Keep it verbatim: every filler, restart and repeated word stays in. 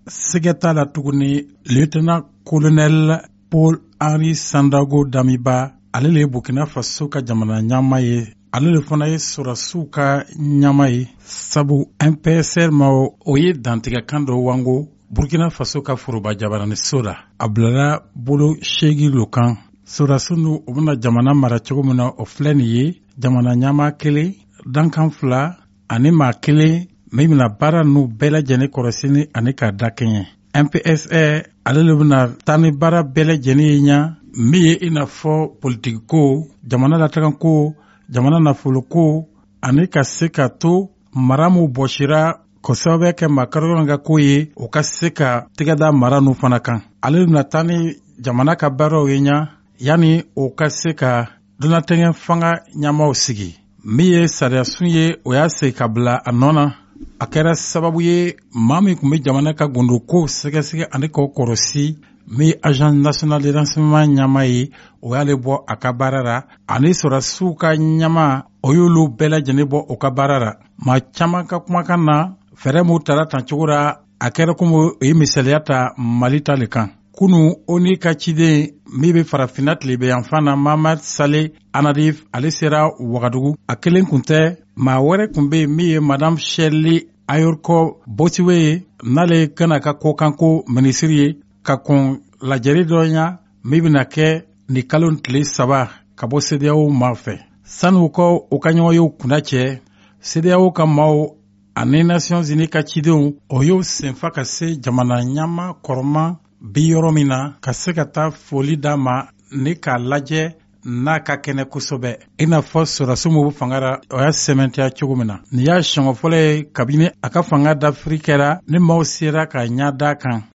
sigeta la tuguni lieutenant colonel Paul Henri Sandaogo Damiba ale le Burkina Faso ka jamana ɲama ye ale le fana ye sɔrɔsiw ka ɲama ye sabu M P S R ma o ye dantigɛkan dɔ wango Burkina Faso ka foroba jabaraniso la a bilala bolo seegin lo kan sɔrɔsiw nu u bɛna jamana mara cogo min na o filɛ nin ye jamana ɲama kelen dankan fila ani maa kelen min bɛna baara ninnu bɛɛ lajɛlen kɔrɔsini ani ka da kɛɲɛ M P S R ale le bɛna taa ni baara bɛɛ lajɛlen ye ɲa min ye i n'a fɔ politiki ko jamana latagan ko jamana nafolo ko ani ka se ka to mara min bɔsira kosɛbɛ kɛ maakɔrɔbaw ka ko ye o ka se ka tɛgɛda mara ninnu fana kan ale bɛna taa ni jamana ka baaraw ye ɲa yanni o ka se ka dunatɛgɛ fanga ɲamaw sigi min ye sariyasun ye o y'a segin ka bila a nɔ na a kɛra sababu ye maa min tun bɛ jamana ka gundo ko sɛgɛsɛgɛ ani k'o kɔrɔsi min ye agence nationale de renseignement ɲama ye o y'ale bɔ a ka baara la ani sɔrɔsiw ka ɲama o y'olu bɛɛ lajɛlen bɔ o ka baara la maa caman ka kumakan na fɛɛrɛ m'u tara tan cogo la a kɛra komi o ye misaliya ta Mali ta le kan kunu O N U ka ciden min bɛ farafinna tilebiyanfan na Mamad Saleh Anadif ale sera Wagadugu a kelen kun tɛ maa wɛrɛ kun bɛ yen min ye madame Shirley Ayorko Botiwe ye n'ale kana ka kokanko minisiri ye ka kɔn lajɛli dɔ ɲa min bɛna kɛ nin kalo tile saba ka bɔ C E D E A O ma fɛ sani u ka u ka ɲɔgɔn ye u kunda cɛ C E D E A O ka maaw ani Nations Unies ka cidenw o y'o senfa ka se jamana ɲama kɔrɔma bi yɔrɔ min na ka se ka taa foli d'a ma ni k'a lajɛ n'a ka kɛnɛ kosɛbɛ i n'a fɔ sɔrɔsiw min bɛ fanga la o y'a sɛmɛntiya cogo min na nin y'a siɲɛ fɔlɔ ye kabini a ka fanga dafiri kɛra ni maaw sera ka ɲɛ d'a kan